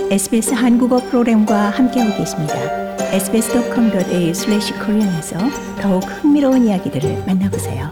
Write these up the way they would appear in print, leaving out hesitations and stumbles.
SBS 한국어 프로그램과 함께하고 계십니다. sbs.com.au/korean에서 더욱 흥미로운 이야기들을 만나보세요.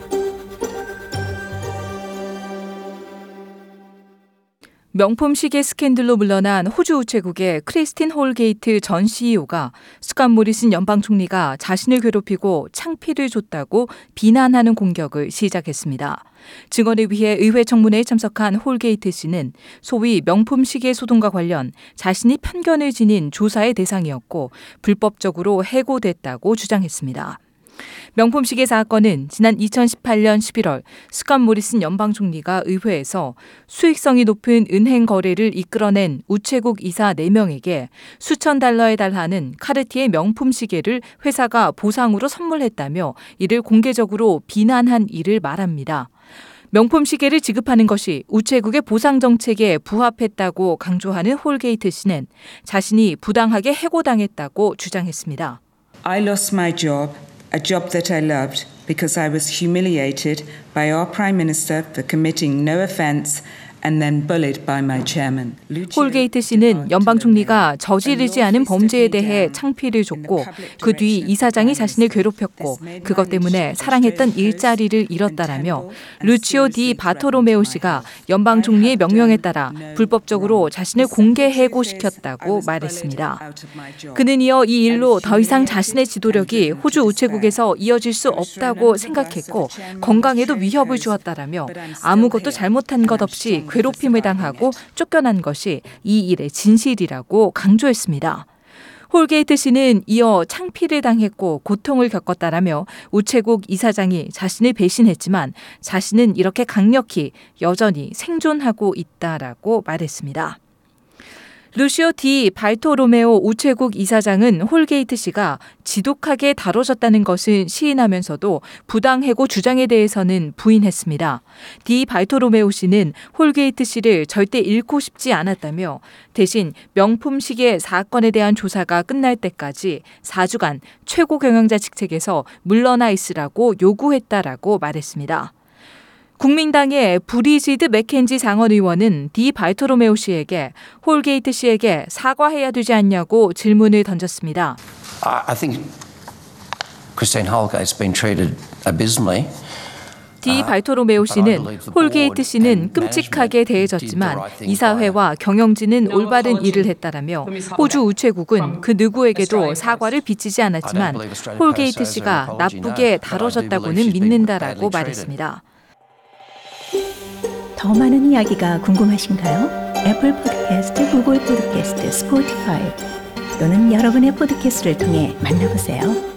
명품 시계 스캔들로 물러난 호주 우체국의 크리스틴 홀게이트 전 CEO가 스캇 모리슨 연방 총리가 자신을 괴롭히고 창피를 줬다고 비난하는 공격을 시작했습니다. 증언을 위해 의회 청문회에 참석한 홀게이트 씨는 소위 명품 시계 소동과 관련 자신이 편견을 지닌 조사의 대상이었고 불법적으로 해고됐다고 주장했습니다. 명품 시계 사건은 지난 2018년 11월 스캇 모리슨 연방 총리가 의회에서 수익성이 높은 은행 거래를 이끌어낸 우체국 이사 4명에게 수천 달러에 달하는 카르티에 명품 시계를 회사가 보상으로 선물했다며 이를 공개적으로 비난한 일을 말합니다. 명품 시계를 지급하는 것이 우체국의 보상 정책에 부합했다고 강조하는 홀게이트 씨는 자신이 부당하게 해고당했다고 주장했습니다. I lost my job. A job that I loved because I was humiliated by our Prime Minister for committing no offence and then bullied by my chairman. 홀게이트 씨는 연방 총리가 저지르지 않은 범죄에 대해 창피를 줬고 그 뒤 이사장이 자신을 괴롭혔고 그것 때문에 사랑했던 일자리를 잃었다라며 루치오 디 바토로메오 씨가 연방 총리의 명령에 따라 불법적으로 자신을 공개 해고시켰다고 말했습니다. 그는 이어 이 일로 더 이상 자신의 지도력이 호주 우체국에서 이어질 수 없다고 생각했고 건강에도 위협을 주었다라며 아무것도 잘못한 것 없이 괴롭힘을 당하고 쫓겨난 것이 이 일의 진실이라고 강조했습니다. 홀게이트 씨는 이어 창피를 당했고 고통을 겪었다라며 우체국 이사장이 자신을 배신했지만 자신은 이렇게 강력히 여전히 생존하고 있다라고 말했습니다. 루시오 디 발토로메오 우체국 이사장은 홀게이트 씨가 지독하게 다뤄졌다는 것을 시인하면서도 부당해고 주장에 대해서는 부인했습니다. 디 발토로메오 씨는 홀게이트 씨를 절대 잃고 싶지 않았다며 대신 명품 시계 사건에 대한 조사가 끝날 때까지 4주간 최고 경영자 직책에서 물러나 있으라고 요구했다라고 말했습니다. 국민당의 브리지드 맥켄지 상원 의원은 디 발토로메오 씨에게 홀게이트 씨에게 사과해야 되지 않냐고 질문을 던졌습니다. I think Christine Holgate's been treated abysmally. 디 발토로메오 씨는 홀게이트 씨는 끔찍하게 대해졌지만 이사회와 경영진은 올바른 일을 했다라며 호주 우체국은 그 누구에게도 사과를 비치지 않았지만 홀게이트 씨가 나쁘게 다뤄졌다고는 믿는다라고 말했습니다. 더 많은 이야기가 궁금하신가요? 애플 팟캐스트, 구글 팟캐스트, 스포티파이 또는 여러분의 팟캐스트를 통해 만나보세요.